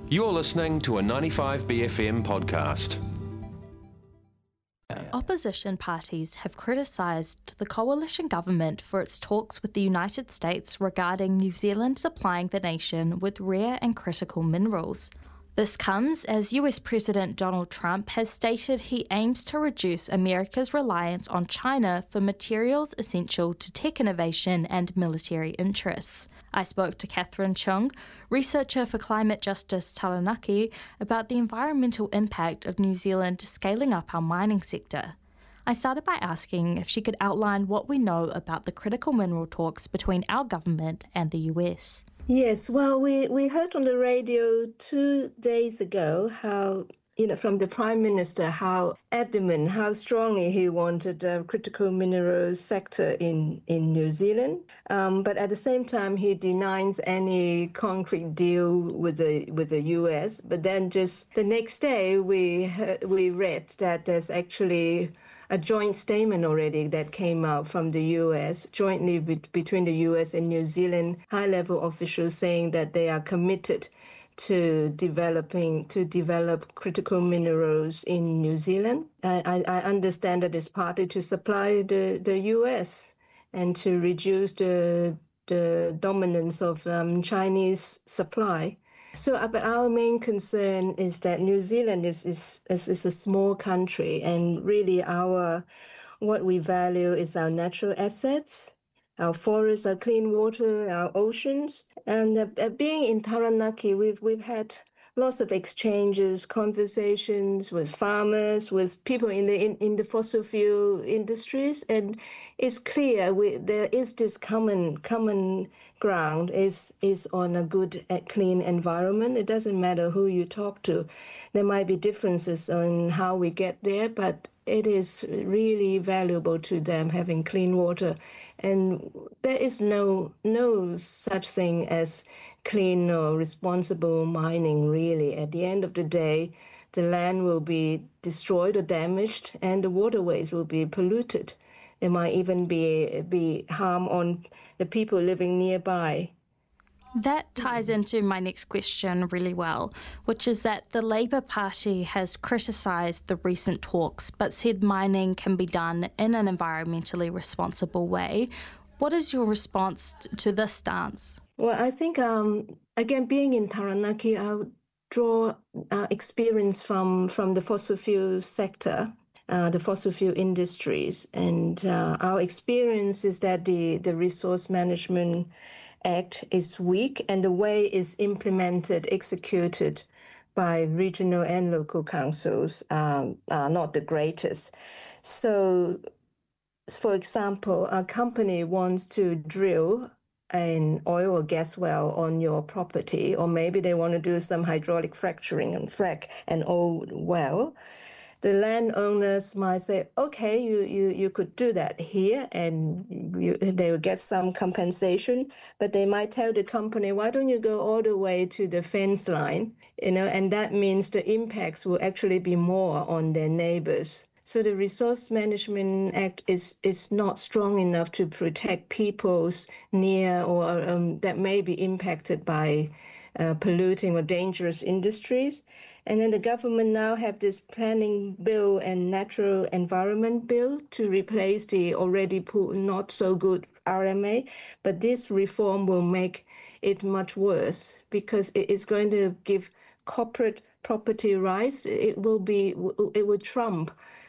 You're listening to a 95BFM podcast. Opposition parties have criticised the coalition government for its talks with the United States regarding New Zealand supplying the nation with rare and critical minerals. This comes as US President Donald Trump has stated he aims to reduce America's reliance on China for materials essential to tech innovation and military interests. I spoke to Catherine Chung, researcher for Climate Justice Taranaki, about the environmental impact of New Zealand scaling up our mining sector. I started by asking if she could outline what we know about the critical mineral talks between our government and the US. Yes, well, we heard on the radio 2 days ago how, from the Prime Minister, how adamant, how strongly he wanted the critical minerals sector in New Zealand. But at the same time, he denies any concrete deal with the US. But then just the next day, we read that there's actually a joint statement already that came out from the US, jointly between the US and New Zealand high-level officials saying that they are committed to develop critical minerals in New Zealand. I understand that it's partly to supply the US and to reduce the dominance of Chinese supply. So, but our main concern is that New Zealand is a small country, and really what we value is our natural assets, our forests, our clean water, our oceans. And being in Taranaki, we've had lots of exchanges, conversations with farmers, with people in the fossil fuel industries, and it's clear there is this common ground is on a good, clean environment. It doesn't matter who you talk to. There might be differences on how we get there, but it is really valuable to them having clean water. And there is no such thing as clean or responsible mining, really. At the end of the day, the land will be destroyed or damaged, and the waterways will be polluted. There might even be harm on the people living nearby. That ties into my next question really well, which is that the Labour Party has criticised the recent talks but said mining can be done in an environmentally responsible way. What is your response to this stance? Well, I think, again, being in Taranaki, I'll draw experience from the fossil fuel sector, the fossil fuel industries. And our experience is that the Resource Management Act is weak, and the way it's implemented, executed by regional and local councils are not the greatest. So, for example, a company wants to drill an oil or gas well on your property, or maybe they want to do some hydraulic fracturing and frack an old well. The landowners might say, okay, you could do that here, and they will get some compensation, but they might tell the company, why don't you go all the way to the fence line, and that means the impacts will actually be more on their neighbors. So the Resource Management Act is not strong enough to protect people's near or that may be impacted by polluting or dangerous industries. And then the government now have this planning bill and natural environment bill to replace the already not so good RMA. But this reform will make it much worse because it is going to give corporate property rights. It will trump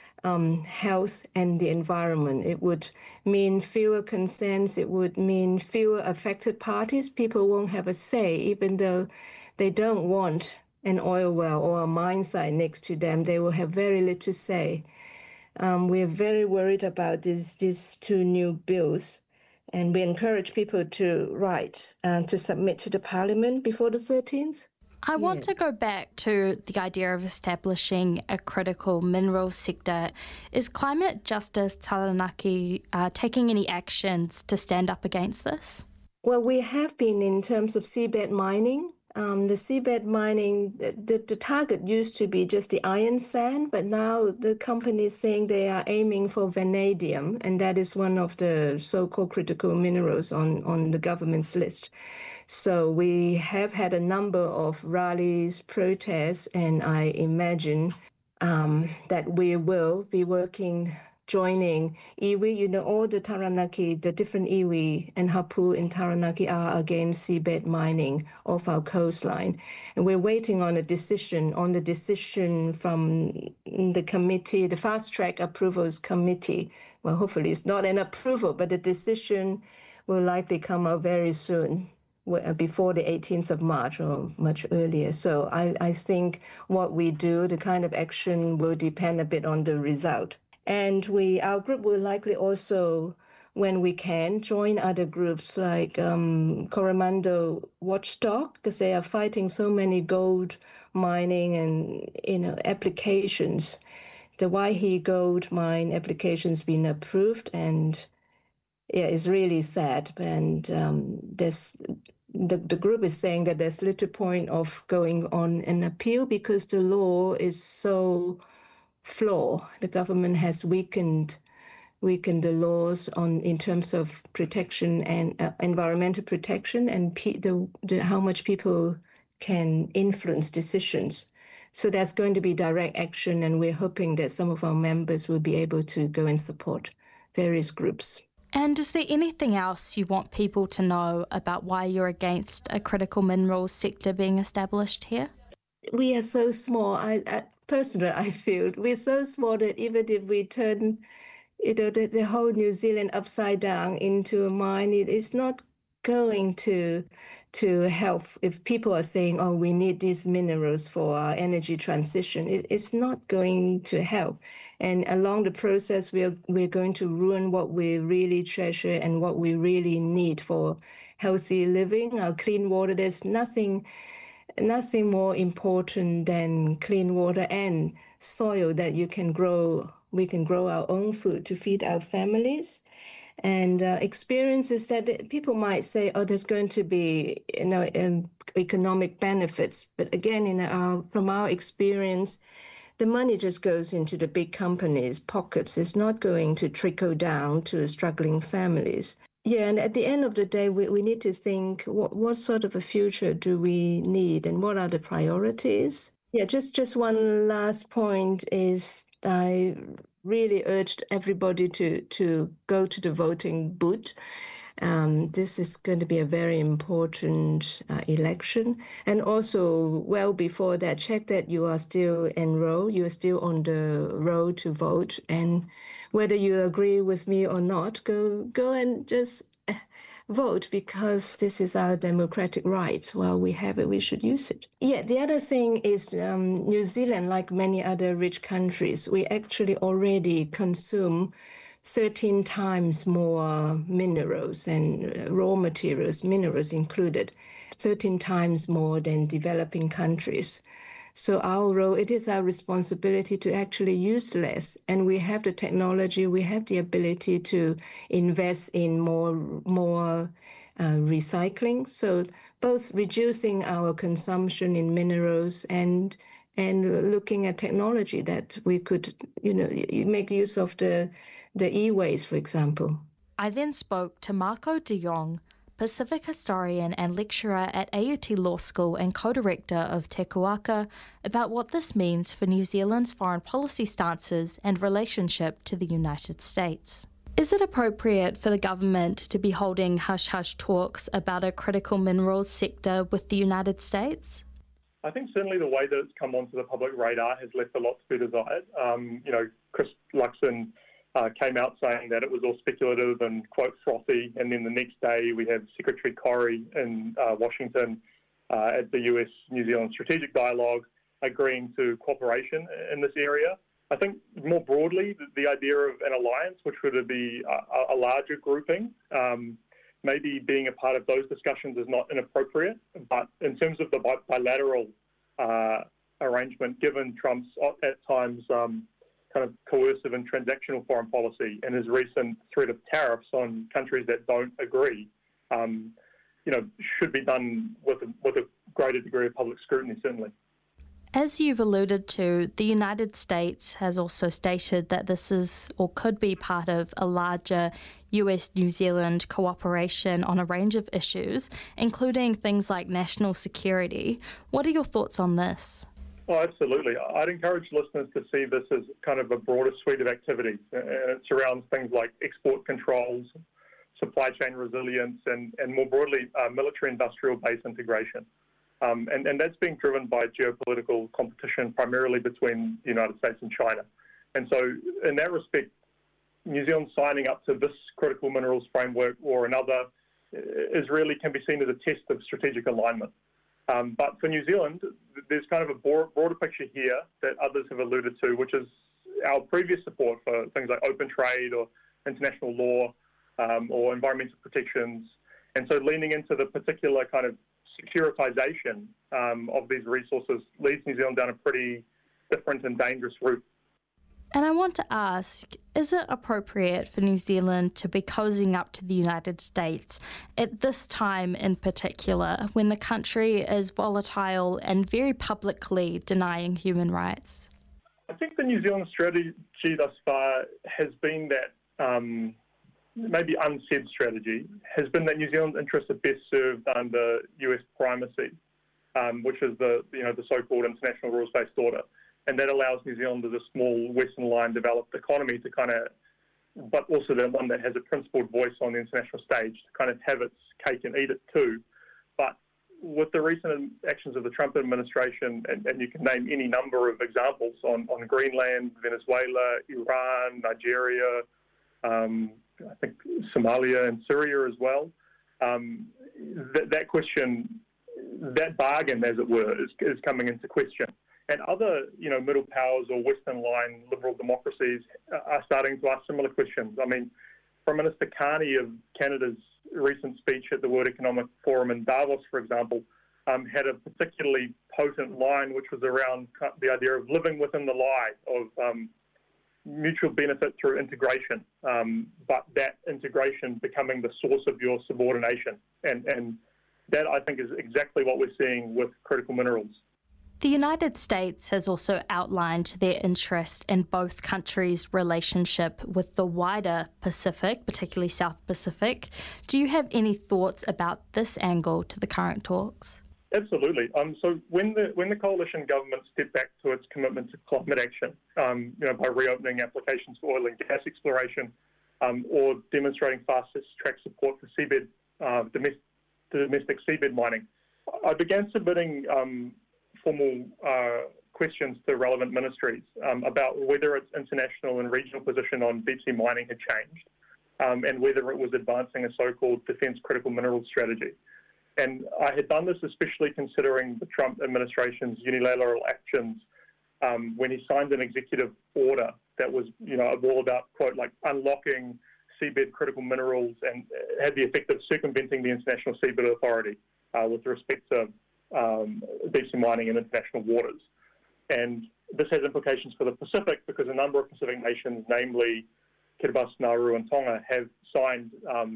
health and the environment. It would mean fewer consents. It would mean fewer affected parties. People won't have a say, even though they don't want an oil well or a mine site next to them. They will have very little say. We're very worried about these two new bills, and we encourage people to write and to submit to the Parliament before the 13th. I want to go back to the idea of establishing a critical minerals sector. Is Climate Justice Taranaki taking any actions to stand up against this? Well, we have been in terms of seabed mining. the seabed mining, the target used to be just the iron sand, but now the company is saying they are aiming for vanadium, and that is one of the so-called critical minerals on the government's list. So we have had a number of rallies, protests, and I imagine that we will be joining iwi. All the Taranaki, the different iwi and hapu in Taranaki are against seabed mining off our coastline. And we're waiting on the decision from the committee, the Fast Track Approvals Committee. Well, hopefully it's not an approval, but the decision will likely come out very soon, before the 18th of March or much earlier. So I think what we do, the kind of action will depend a bit on the result. And our group will likely also, when we can, join other groups like Coromandel Watchdog, because they are fighting so many gold mining and applications. The Waihi gold mine application's been approved, and yeah, it's really sad. And the group is saying that there's little point of going on an appeal because the law is so flawed. The government has weakened the laws in terms of protection and environmental protection and how much people can influence decisions. So there's going to be direct action, and we're hoping that some of our members will be able to go and support various groups. And is there anything else you want people to know about why you're against a critical minerals sector being established here? We are so small. Personally, I feel we're so small that even if we turn, the whole New Zealand upside down into a mine, it is not going to help. If people are saying, "Oh, we need these minerals for our energy transition," it's not going to help. And along the process, we're going to ruin what we really treasure and what we really need for healthy living, our clean water. There's nothing more important than clean water and soil that we can grow our own food to feed our families. And experiences that people might say, oh, there's going to be economic benefits. But again, from our experience, the money just goes into the big companies' pockets. It's not going to trickle down to struggling families. Yeah, and at the end of the day, we need to think what sort of a future do we need and what are the priorities? Yeah, just one last point is I really urged everybody to go to the voting booth. This is going to be a very important election. And also, well before that, check that you are still enrolled, you are still on the road to vote. And whether you agree with me or not, go and just vote, because this is our democratic right. While we have it, we should use it. Yeah, the other thing is New Zealand, like many other rich countries, we actually already consume 13 times more minerals and raw materials, minerals included, 13 times more than developing countries. So it is our responsibility to actually use less. And we have the technology, we have the ability to invest in more recycling. So both reducing our consumption in minerals and looking at technology that we could, make use of the e-waste, for example. I then spoke to Marco de Jong, Pacific historian and lecturer at AUT Law School and co-director of Te Kuaka, about what this means for New Zealand's foreign policy stances and relationship to the United States. Is it appropriate for the government to be holding hush-hush talks about a critical minerals sector with the United States? I think certainly the way that it's come onto the public radar has left a lot to be desired. Chris Luxon came out saying that it was all speculative and, quote, frothy, and then the next day we had Secretary Corey in Washington at the US-New Zealand Strategic Dialogue agreeing to cooperation in this area. I think more broadly, the idea of an alliance, which would be a larger grouping, maybe being a part of those discussions is not inappropriate, but in terms of the bilateral arrangement, given Trump's at times kind of coercive and transactional foreign policy and his recent threat of tariffs on countries that don't agree, should be done with a greater degree of public scrutiny, certainly. As you've alluded to, the United States has also stated that this is or could be part of a larger US-New Zealand cooperation on a range of issues, including things like national security. What are your thoughts on this? Oh, absolutely. I'd encourage listeners to see this as kind of a broader suite of activities. It surrounds things like export controls, supply chain resilience, and more broadly, military-industrial base integration. And that's being driven by geopolitical competition, primarily between the United States and China. And so in that respect, New Zealand signing up to this critical minerals framework or another can be seen as a test of strategic alignment. But for New Zealand, there's kind of a broader picture here that others have alluded to, which is our previous support for things like open trade or international law or environmental protections. And so leaning into the particular kind of securitization of these resources leads New Zealand down a pretty different and dangerous route. And I want to ask, is it appropriate for New Zealand to be cozying up to the United States at this time in particular, when the country is volatile and very publicly denying human rights? I think the New Zealand strategy thus far has been that maybe unsaid strategy has been that New Zealand's interests are best served under US primacy, which is the so-called international rules-based order. And that allows New Zealand as a small Western line developed economy to but also the one that has a principled voice on the international stage to kind of have its cake and eat it too. But with the recent actions of the Trump administration, and you can name any number of examples on Greenland, Venezuela, Iran, Nigeria, I think Somalia and Syria as well, that question, that bargain, as it were, is coming into question. And other, middle powers or Western line liberal democracies are starting to ask similar questions. I mean, Prime Minister Carney of Canada's recent speech at the World Economic Forum in Davos, for example, had a particularly potent line, which was around the idea of living within the lie of mutual benefit through integration, but that integration becoming the source of your subordination. And that, I think, is exactly what we're seeing with critical minerals. The United States has also outlined their interest in both countries' relationship with the wider Pacific, particularly South Pacific. Do you have any thoughts about this angle to the current talks? Absolutely. So when the coalition government stepped back to its commitment to climate action, by reopening applications for oil and gas exploration, or demonstrating fast-track support for seabed domestic seabed mining, I began submitting formal questions to relevant ministries about whether its international and regional position on deep-sea mining had changed, and whether it was advancing a so-called defence critical minerals strategy. And I had done this especially considering the Trump administration's unilateral actions when he signed an executive order that was, all about, quote, like unlocking seabed critical minerals and had the effect of circumventing the International Seabed Authority with respect to deep-sea mining in international waters. And this has implications for the Pacific because a number of Pacific nations, namely Kiribati, Nauru and Tonga, have signed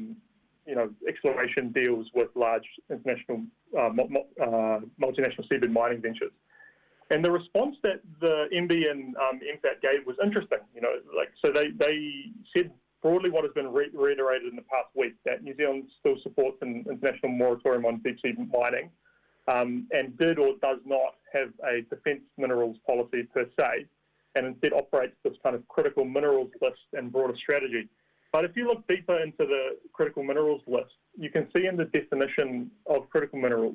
exploration deals with large international multinational seabed mining ventures. And the response that the MB and MFAT gave was interesting. So they said broadly what has been reiterated in the past week, that New Zealand still supports an international moratorium on deep-sea mining, and did or does not have a defence minerals policy per se, and instead operates this kind of critical minerals list and broader strategy. But if you look deeper into the critical minerals list, you can see in the definition of critical minerals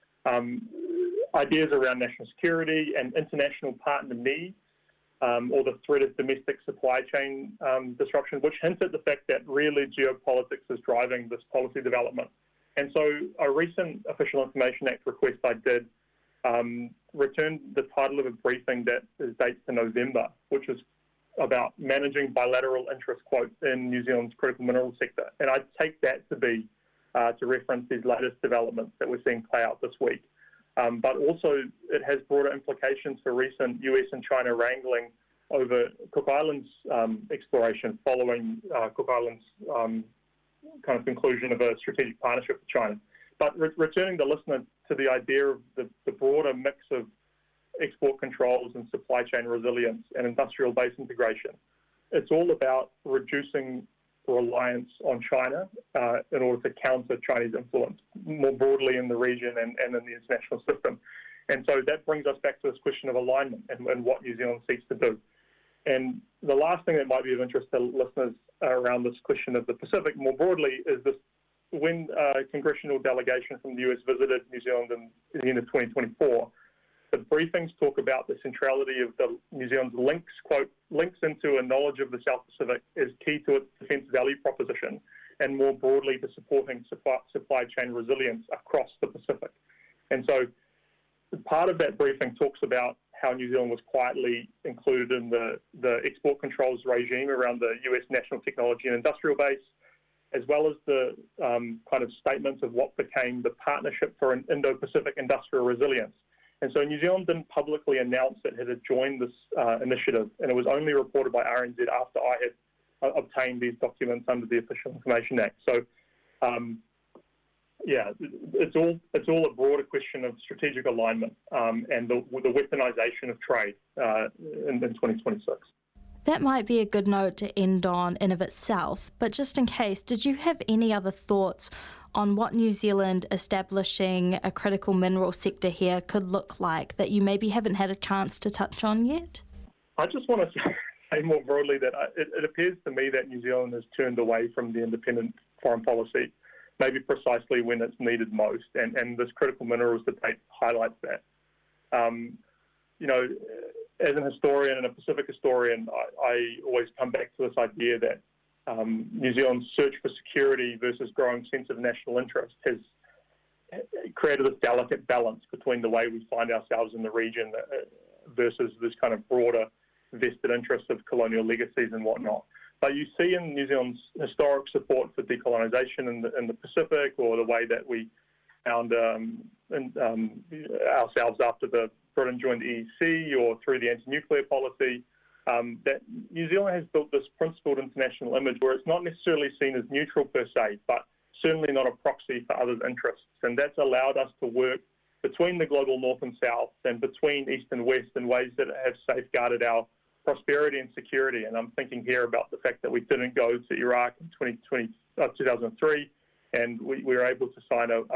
ideas around national security and international partner needs, or the threat of domestic supply chain disruption, which hints at the fact that really geopolitics is driving this policy development. And so a recent Official Information Act request I did returned the title of a briefing that dates to November, which is about managing bilateral interest, quote, in New Zealand's critical minerals sector. And I take that to be to reference these latest developments that we're seeing play out this week. But also it has broader implications for recent US and China wrangling over Cook Islands exploration following Cook Islands kind of conclusion of a strategic partnership with China. But returning the listener to the idea of the broader mix of export controls and supply chain resilience and industrial base integration. It's all about reducing reliance on China in order to counter Chinese influence more broadly in the region and in the international system. And so that brings us back to this question of alignment and what New Zealand seeks to do. And the last thing that might be of interest to listeners around this question of the Pacific more broadly is this: when a congressional delegation from the US visited New Zealand in the end of 2024, the briefings talk about the centrality of New Zealand's links, quote, links into a knowledge of the South Pacific is key to its defence value proposition and more broadly to supporting supply chain resilience across the Pacific. And so part of that briefing talks about how New Zealand was quietly included in the export controls regime around the US national technology and industrial base, as well as the kind of statements of what became the Partnership for an Indo-Pacific Industrial Resilience. And so New Zealand didn't publicly announce that it had joined this initiative, and it was only reported by RNZ after I had obtained these documents under the Official Information Act. So, it's all a broader question of strategic alignment and the weaponization of trade in 2026. That might be a good note to end on in of itself, but just in case, did you have any other thoughts on what New Zealand establishing a critical mineral sector here could look like that you maybe haven't had a chance to touch on yet? I just want to say more broadly that it appears to me that New Zealand has turned away from the independent foreign policy, maybe precisely when it's needed most, and this critical minerals debate highlights that. As an historian and a Pacific historian, I always come back to this idea that New Zealand's search for security versus growing sense of national interest has created this delicate balance between the way we find ourselves in the region versus this kind of broader vested interest of colonial legacies and whatnot. But you see in New Zealand's historic support for decolonisation in the Pacific, or the way that we found ourselves after Britain joined the EEC, or through the anti-nuclear policy, that New Zealand has built this principled international image where it's not necessarily seen as neutral per se, but certainly not a proxy for others' interests. And that's allowed us to work between the global north and south and between east and west in ways that have safeguarded our prosperity and security. And I'm thinking here about the fact that we didn't go to Iraq in 2003, and we were able to sign a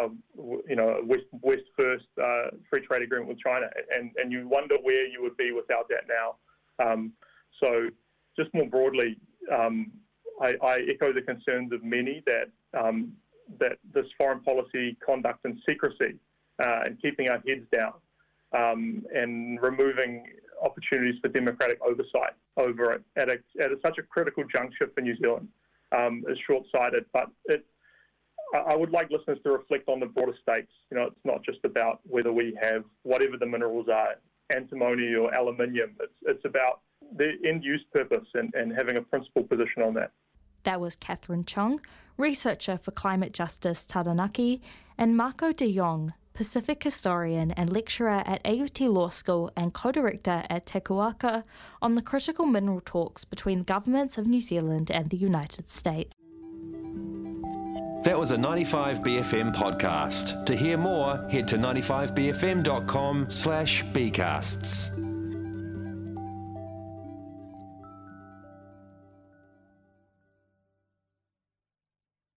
West First free trade agreement with China. And you wonder where you would be without that now. So just more broadly, I echo the concerns of many that this foreign policy conduct and secrecy and keeping our heads down and removing opportunities for democratic oversight over it at such a critical juncture for New Zealand is short-sighted. But I would like listeners to reflect on the broader stakes. It's not just about whether we have whatever the minerals are, antimony or aluminium. It's about the end-use purpose and having a principled position on that. That was Catherine Chong, researcher for Climate Justice Taranaki, and Marco de Jong, Pacific historian and lecturer at AUT Law School and co-director at Te Kuaka, on the critical mineral talks between the governments of New Zealand and the United States. That was a 95BFM podcast. To hear more, head to 95bfm.com/bcasts.